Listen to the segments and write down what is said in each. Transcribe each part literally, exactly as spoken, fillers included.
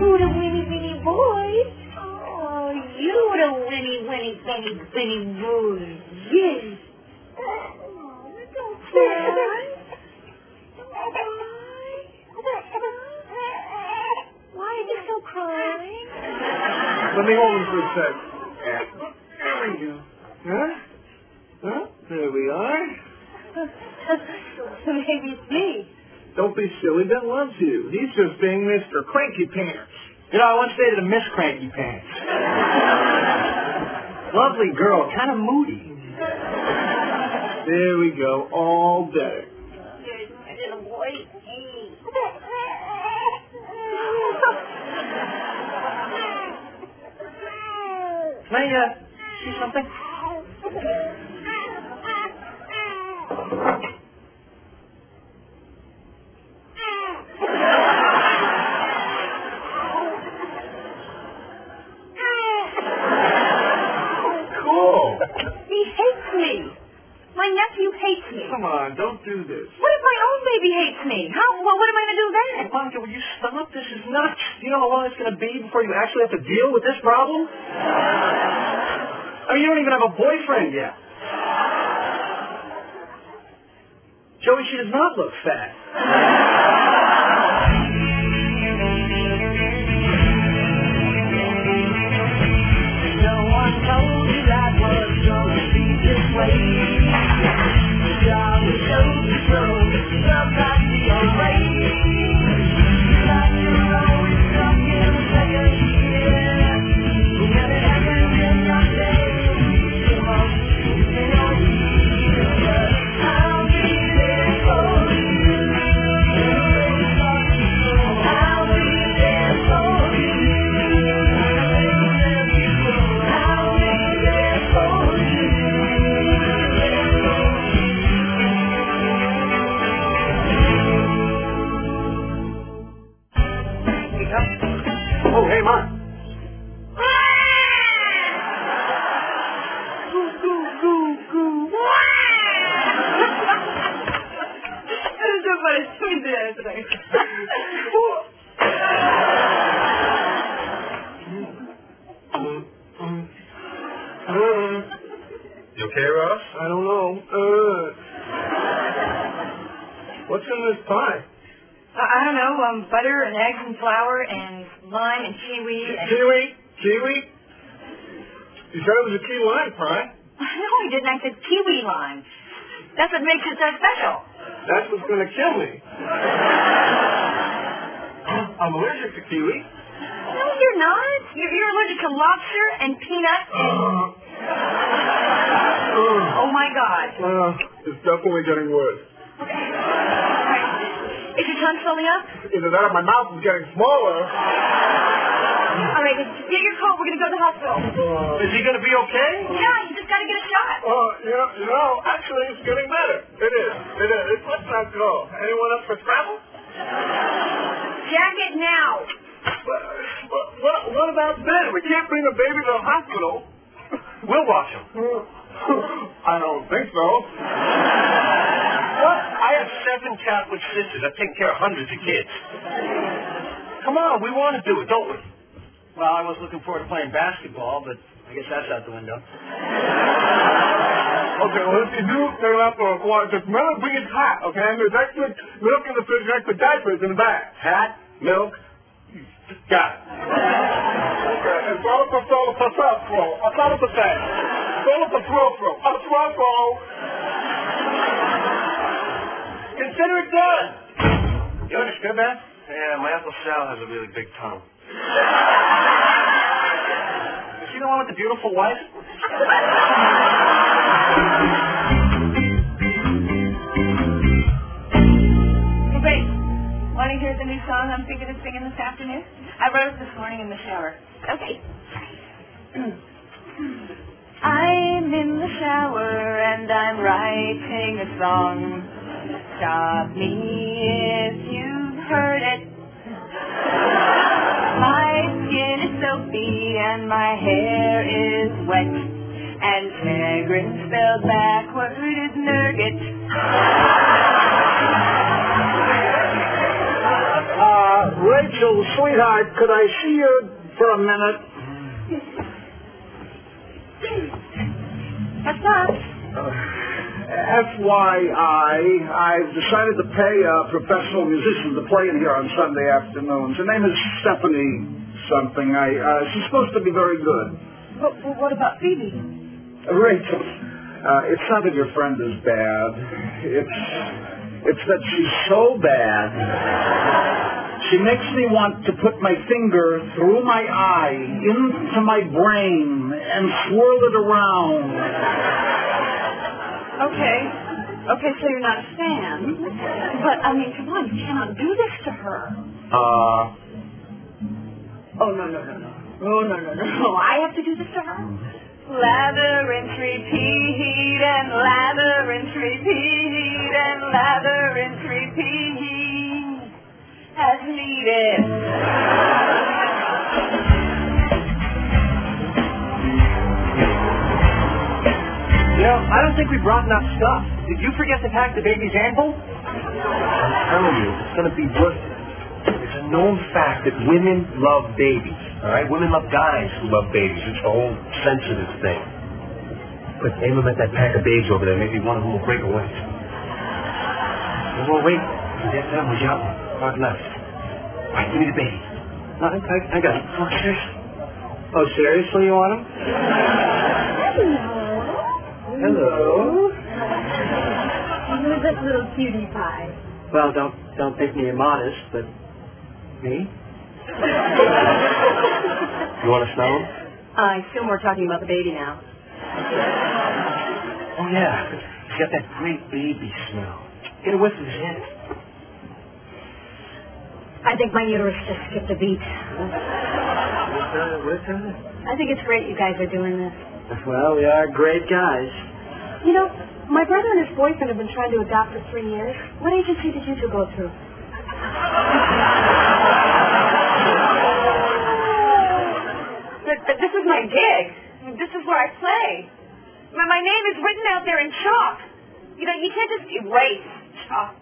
Oh, the Winnie Winnie boys. Oh, you the Winnie Winnie Winnie Winnie boys. Yes. Oh, don't cry. Why are you so crying? Let me hold him for a sec. There we go. Huh? Huh? There we are. Maybe it's me. Don't be silly. Ben loves you. He's just being Mister Cranky Pants. You know, I once dated a Miss Cranky Pants. Lovely girl, kind of moody. There we go. All better. There's my little boy. Hey. Can I, uh, see something? Cool. He hates me. My nephew hates me. Come on, don't do this. What if my own baby hates me? How? Well, what am I going to do then? Monica, will you stop? This is nuts. Do you know how long it's going to be before you actually have to deal with this problem? I mean, you don't even have a boyfriend yet. Joey, she does not look fat. No one told you that was going to be this way. The job was so slow, love got the alright. You got your own stuck in the second year. When it happened in your day, you must be on you. But I'll be there for you. I'll be there for you. I'll be there for you. Oh, hey, Mark. That is so funny. Somebody did that today. You okay, Ross? I don't know. Uh, what's in this pie? I, I don't know. Um, butter and eggs and flour and lime and kiwi. And... Kiwi? Kiwi? You said it was a key lime pie. No, I didn't. I said kiwi lime. That's what makes it so special. That's what's going to kill me. I'm allergic to kiwi. No, you're not. You're, you're allergic to lobster and peanuts and... Oh, my God. Uh, it's definitely getting worse. Okay. All right. Is your tongue swelling up? Either that or my mouth is getting smaller. All right, get your coat. We're going to go to the hospital. Uh, Is he going to be okay? Yeah, you just got to get a shot. uh, you know, you know, actually it's getting better. It is. It is. Let's not go. Anyone up for travel? Jack it now. What, what, what about Ben? We can't bring the baby to the hospital. We'll watch him. I don't think so. What? I have seven Catholic sisters. I've taken care of hundreds of kids. Come on, we want to do it, don't we? Well, I was looking forward to playing basketball, but I guess that's out the window. Okay, well, if you do take it out for a quarter, just remember to bring it hot, okay? And there's extra milk in the fridge and extra diapers in the back. Hat, milk, got it. Okay, and solo per solo per solo. A solo per se. Solo per pro-pro. A pro-pro. Consider it done. You understood that? Yeah, my Uncle Sal has a really big tongue. Is he the one with the beautiful wife? Great. Want to hear the new song I'm thinking of singing this afternoon? I wrote it this morning in the shower. Okay. I'm in the shower and I'm writing a song. Stop me if you've heard it. My skin is soapy and my hair is wet. And Snagrin spelled backward is Nurgit. Uh, Rachel Hello, sweetheart. Could I see you for a minute? What's up? F Y I, I've decided to pay a professional musician to play in here on Sunday afternoons. Her name is Stephanie something. I, uh, she's supposed to be very good. But, but what about Phoebe? Uh, Rachel, uh, it's not that your friend is bad. It's, it's that she's so bad. She makes me want to put my finger through my eye into my brain and swirl it around. Okay. Okay, so you're not a fan. But, I mean, come on, you cannot do this to her. Uh... Oh, no, no, no, no. Oh, no, no, no, no. I have to do this to her? Lather, rinse, repeat, and lather, rinse, repeat, and lather, rinse, repeat, as needed. You know, I don't think we brought enough stuff. Did you forget to pack the baby's ankle? I'm telling you, it's going to be worth it. It's a known fact that women love babies, all right? Women love guys who love babies. It's a whole sensitive thing. But aim them at that pack of babes over there. Maybe one of them will break away. Well, wait. That time was out. Not left. All right, give me the baby. No, I, I, I got it. Oh, seriously? Oh, seriously, you want him? Hello. Who's this little cutie pie? Well, don't don't think me immodest, but me? You want to smell him? Uh, I assume we're talking about the baby now. Oh, yeah. He's got that great baby smell. Get a whiff of his head. I think my uterus just skipped a beat. What's that? I think it's great you guys are doing this. Well, we are great guys. You know, my brother and his boyfriend have been trying to adopt for three years. What agency did you two go through? But, but this is my gig. This is where I play. My, my name is written out there in chalk. You know, you can't just erase chalk.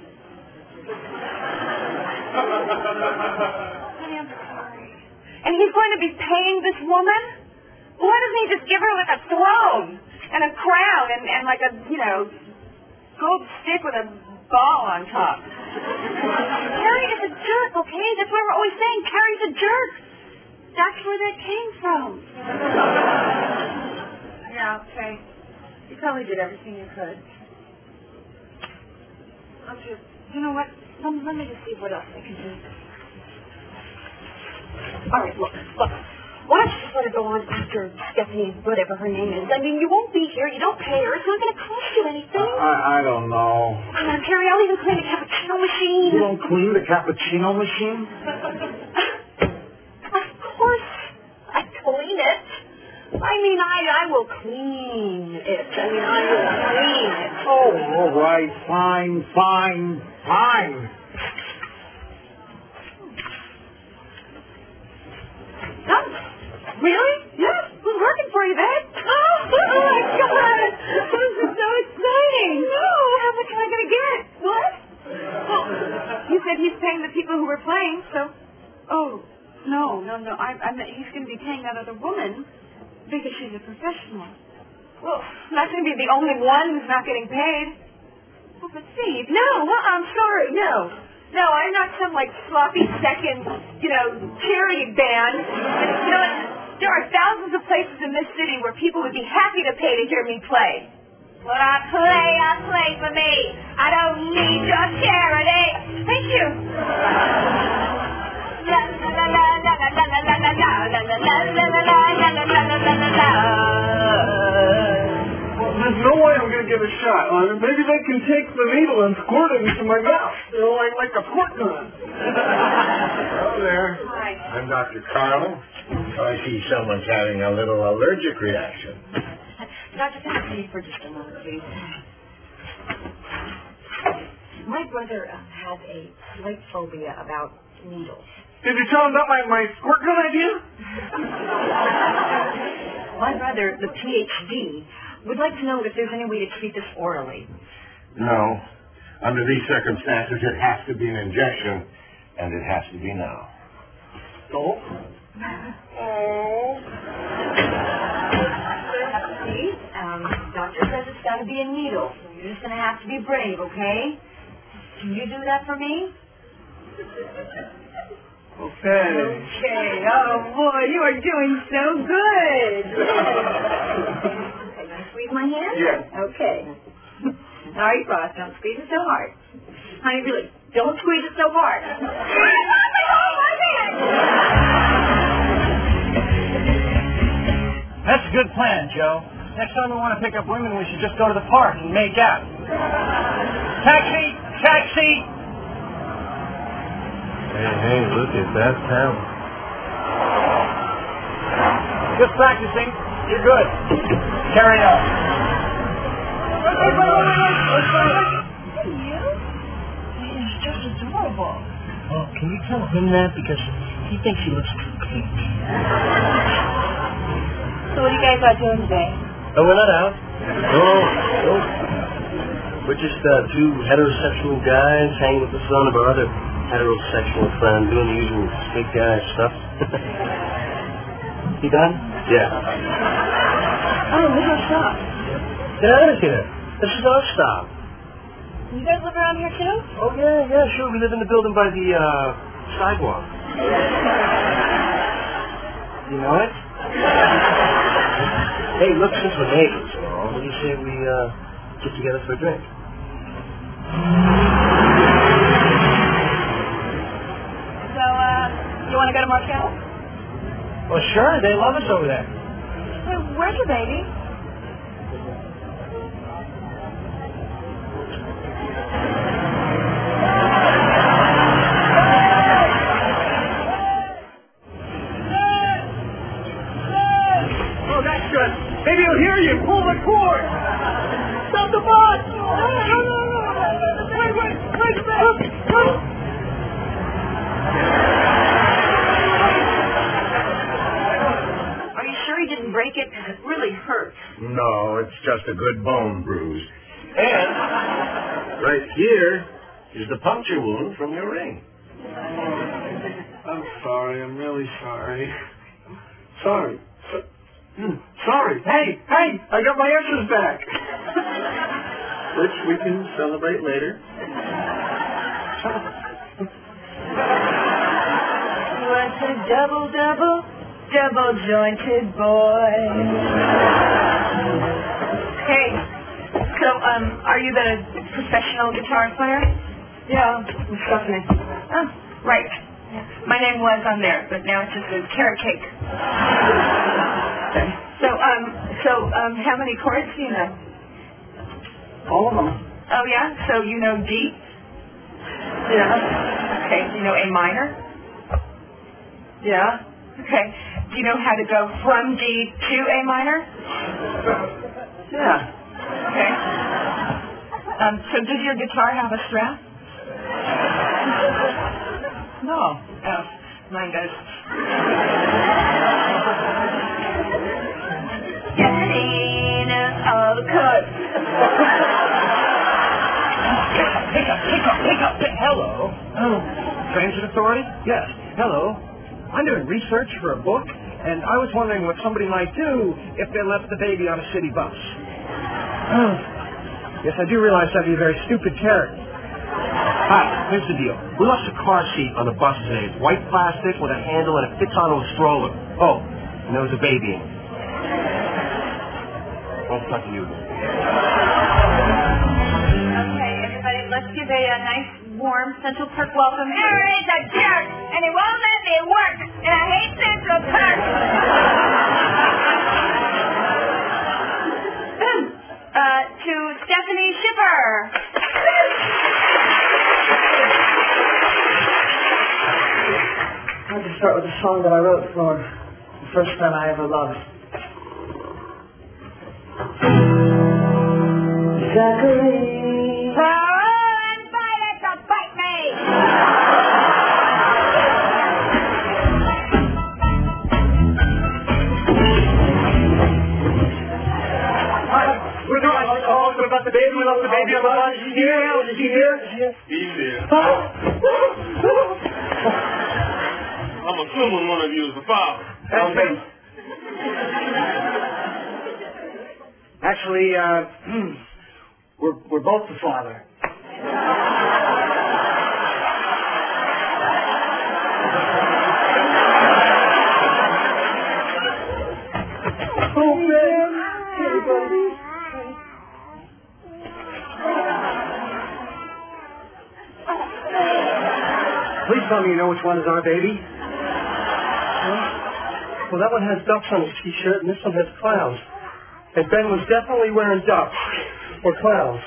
Honey, I'm sorry. And he's going to be paying this woman? Why doesn't he just give her like a throne and a crown and, and like a, you know, gold stick with a ball on top? Carrie is a jerk, okay? That's why we're always saying Carrie's a jerk. That's where that came from. Yeah, okay. You probably did everything you could. I'll just, you know what? Let me, let me just see what else I can do. All right, look, look. Why don't you just let her go on after Stephanie, whatever her name is? I mean, you won't be here. You don't pay her. It's not going to cost you anything. I, I don't know. Come on, Carrie. I'll even clean the cappuccino machine. You don't clean the cappuccino machine? Of course I clean it. I mean, I, I will clean it. I mean, I will clean it. Oh, all right. Fine, fine, fine. Done. Really? Yes. Who's working for you, babe? Oh, oh my God. This is so exciting. No. How much am I going to get? What? Well, you said he's paying the people who were playing, so... Oh, no, no, no. I, I meant he's going to be paying that other woman because she's a professional. Well, I'm not going to be the only one who's not getting paid. Oh, but Steve, no. Well, I'm sorry. No. No, I'm not some, like, sloppy second, you know, charity band. You know what? There are thousands of places in this city where people would be happy to pay to hear me play. When I play, I play for me. I don't need your charity. Thank you. La la la la la la la la la la la la la la la la la. There's no way I'm going to get a shot. Uh, maybe they can take the needle and squirt it into my mouth. You know, like, like a squirt gun. Hello there. Hi. I'm Doctor Carl. I see someone's having a little allergic reaction. Doctor, can I see you for just a moment, please? My brother uh, has a slight phobia about needles. Did you tell him about my, my squirt gun idea? My brother, the P H D, would like to know if there's any way to treat this orally. No. Under these circumstances, it has to be an injection, and it has to be now. asshole. Oh. See, um, doctor says it's got to be a needle. So you're just going to have to be brave, okay? Can you do that for me? Okay. Okay. Oh, boy, you are doing so good. Can I squeeze my hand? Yeah. Okay. All right, Ross, don't squeeze it so hard. Honey, really, don't squeeze it so hard. That's a good plan, Joe. Next time we want to pick up women, we should just go to the park and make out. Taxi! Taxi! Hey, hey, look at that talent. Just practicing. You're good. Carry on. Hey, you? He's just adorable. Oh, can you tell him that? Because he thinks he looks too pink. So what are you guys out doing today? Oh, we're not out. No, no. We're just uh, two heterosexual guys hanging with the son of our other heterosexual friend, doing the usual big guy stuff. You done? Yeah. Oh, this is stop. Get out of here. This is our stop. You guys live around here too? Oh, yeah, yeah, sure. We live in the building by the uh, sidewalk. You know it? Hey, look, since we're neighbors, you know, what do you say we uh, get together for a drink? So, uh, you want to go to Markel? Well, sure. They love us over there. Hey, where's your baby? Oh, that's good. Maybe he'll hear you. Pull the cord. Stop the bus. No, no, no, no. Wait, wait, wait a minute. Are you sure he didn't break it? Because it really hurts. No, it's just a good bone bruise. And right here is the puncture wound from your ring. I'm sorry. I'm really sorry. Sorry. So, mm, sorry. Hey, hey, I got my answers back. Which we can celebrate later. What's a double, double, double jointed boy? Hey, so, um, are you the professional guitar player? Yeah, I'm Stephanie. Oh, right. My name was on there, but now it's just a carrot cake. So, um, so, um, how many chords do you know? All of them. Oh, yeah? So you know D? Yeah. Okay, do you know A minor? Yeah. Okay. Do you know how to go from D to A minor? Yeah. Okay. Um, so does your guitar have a strap? No. Oh, mine does. Catalina, all the cuts. Pick up, pick up, pick up, pick up. Hello. Oh, Transit Authority? Yes. Hello. I'm doing research for a book, and I was wondering what somebody might do if they left the baby on a city bus. Oh. Yes, I do realize that'd be a very stupid character. Hi, here's the deal. We lost a car seat on the bus today. It's white plastic with a handle and it fits onto a stroller. Oh, and there was a baby in it. I'll talk to you. Okay, everybody, let's give a, a nice, warm Central Park welcome. Harry's a jerk, and he won't let me work, and I hate Central Park. uh, to Stephanie Shipper. I'd like to start with a song that I wrote for the first man I ever loved. Zachary. Oh, and Violet to bite me. We're doing oh, what about the baby? We left the baby on the bus. Is he here? Is he here? He's here. Oh, I'm assuming one of you is the father. That's me. Actually, uh, we're, we're both the father. Oh, man. Hey, buddy. Please tell me you know which one is our baby. Huh? Well, that one has ducks on his t-shirt, and this one has clowns. And Ben was definitely wearing ducks or clowns.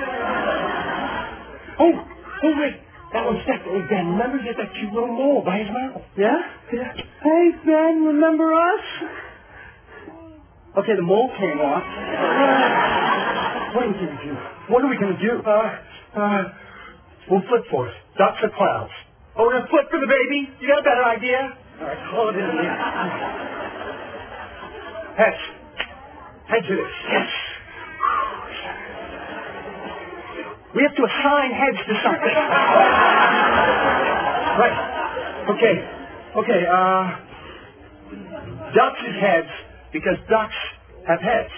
Oh, oh wait, that one's definitely Ben. Remember, there's that cute little mole by his mouth. Yeah? Yeah. Hey, Ben, remember us? Okay, the mole came off. What are we gonna do? What are we gonna do? Uh, uh, we'll flip for it. Ducks or clowns? Oh, we're gonna flip for the baby? You got a better idea? All right, call it in here. Heads. Heads it is. Yes. We have to assign heads to something. Right. Okay. Okay, uh... ducks is heads because ducks have heads.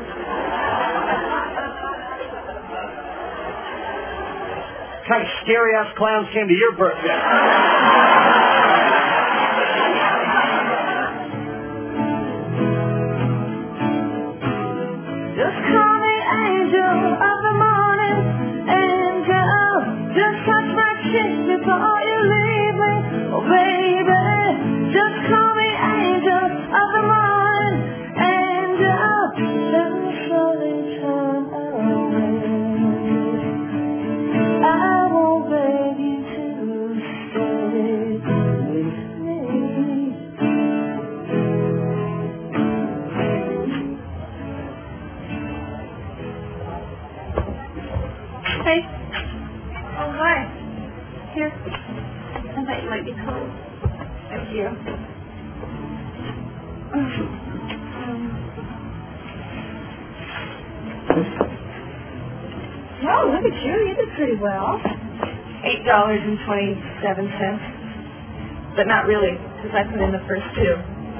What kind of scary-ass clowns came to your birthday? Just call me angel of the morning, angel. Just touch my cheek before you leave me, oh baby. Just call me angel of the morning, angel. Let me slowly turn away. I won't beg you to stay with me. Hey. Oh, hi. Here. I thought you might be cold. Thank you. Um, oh, look at you. You did pretty well. Eight dollars and twenty-seven cents. But not really, because I put in the first two.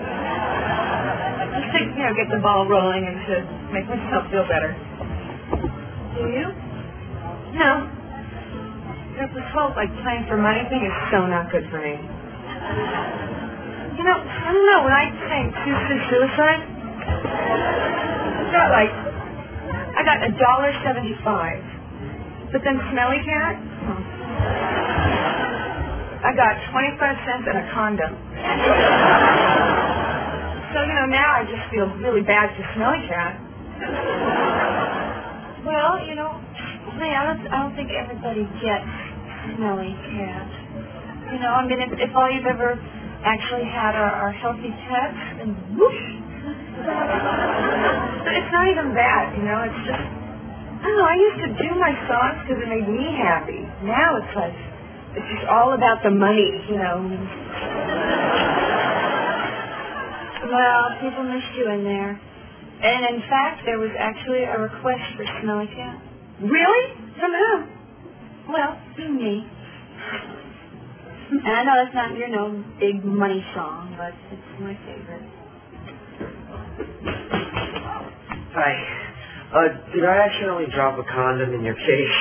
Just to, you know, get the ball rolling and to make myself feel better. Do you? No. You know, this whole, like, playing for money thing is so not good for me. You know, I don't know, when I sang Tuesday Suicide, I got, like, I got a dollar seventy-five. But then Smelly Cat, hmm, I got twenty-five cents and a condom. So, you know, now I just feel really bad for Smelly Cat. Well, you know, hey, I don't, I don't think everybody gets Smelly Cat. You know, I mean, if, if all you've ever actually had are, are healthy pets, then whoosh. But it's not even that, you know, it's just, I don't know, I used to do my songs because it made me happy. Now it's like, it's just all about the money, you know. Well, people missed you in there. And in fact, there was actually a request for Smelly Cat. Really? From who? Well, me. And I know that's not your no big money song, but it's my favorite. Hi. Uh, did I accidentally drop a condom in your case?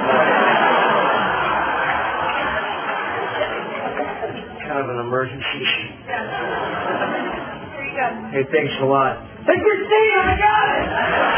Kind of an emergency. Here you go. Hey, thanks a lot. Hey, Christine, I got it!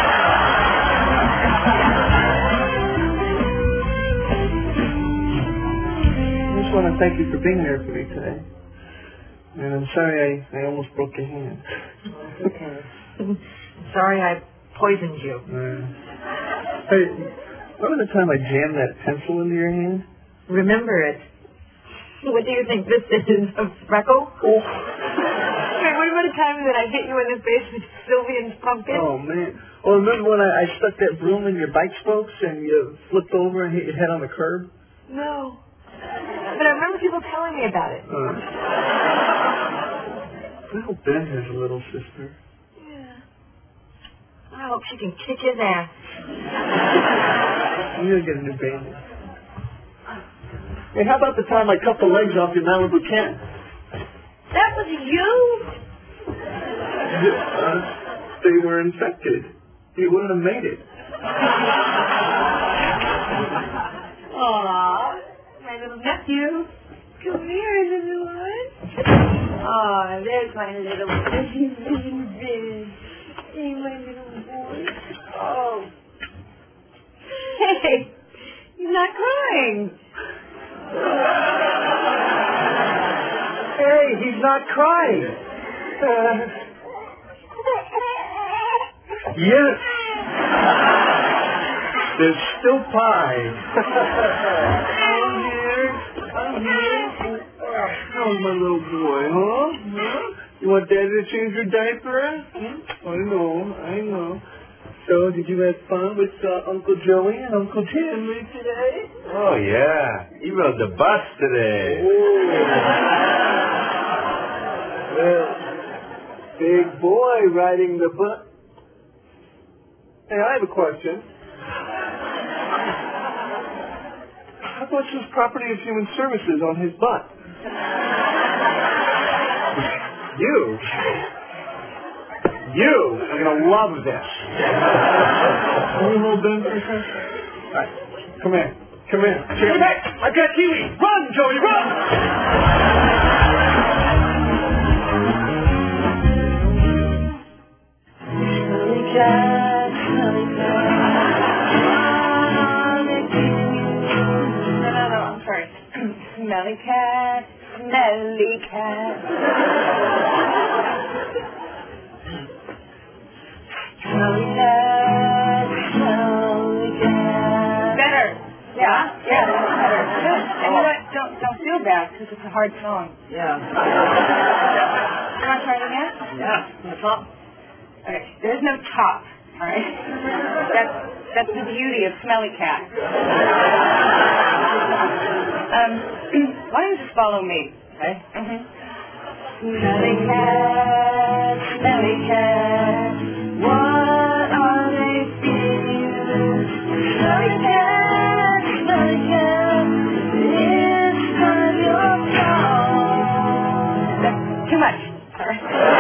I just want to thank you for being there for me today. And I'm sorry I, I almost broke your hand. Okay. Sorry I poisoned you. Uh, hey, remember the time I jammed that pencil into your hand? Remember it. What do you think this is? A freckle? Oh. Wait, what about the time that I hit you in the face with Sylvian's pumpkin? Oh, man. Well, remember when I, I stuck that broom in your bike spokes and you flipped over and hit your head on the curb? No. But I remember people telling me about it. Uh, well, Ben has a little sister. Yeah. I hope she can kick his ass. You're going to get a new baby. Hey, how about the time I cut the legs off your Malibu cat? You? Uh, they were infected. He wouldn't have made it. Aw, my little nephew. Come here, little one. Aw, there's my little baby. Hey, my little boy. Oh. Hey, he's not crying. Hey, he's not crying. Uh, yes. There's still pie. I'm here. I'm here. How's my little boy, huh? Huh? You want Daddy to change your diaper? Hmm? I know, I know. So, did you have fun with uh, Uncle Joey and Uncle Henry today? Oh, yeah. He rode the bus today. Well, big boy riding the bus. Hey, I have a question. How much is Property of Human Services on his butt? You? You are going to love this. Can we hold them for a second? All right. Come here. Come here. Get back! I've got Kiwi! Run, Joey, run! No, no, no, I'm sorry. Smelly cat, smelly cat. Smelly cat, smelly cat. Better. Yeah, yeah, that's better. Good. And you know what? Don't, don't feel bad, because it's a hard song. Yeah. You want to try it again? Yeah. The top. Okay, there's no top, all right? That's, that's the beauty of Smelly Cat. Um, why don't you just follow me, okay? Mm-hmm. Smelly cat, smelly cat, what are they feeding you? Smelly cat, smelly cat, it's none of your fault. That's too much, all right?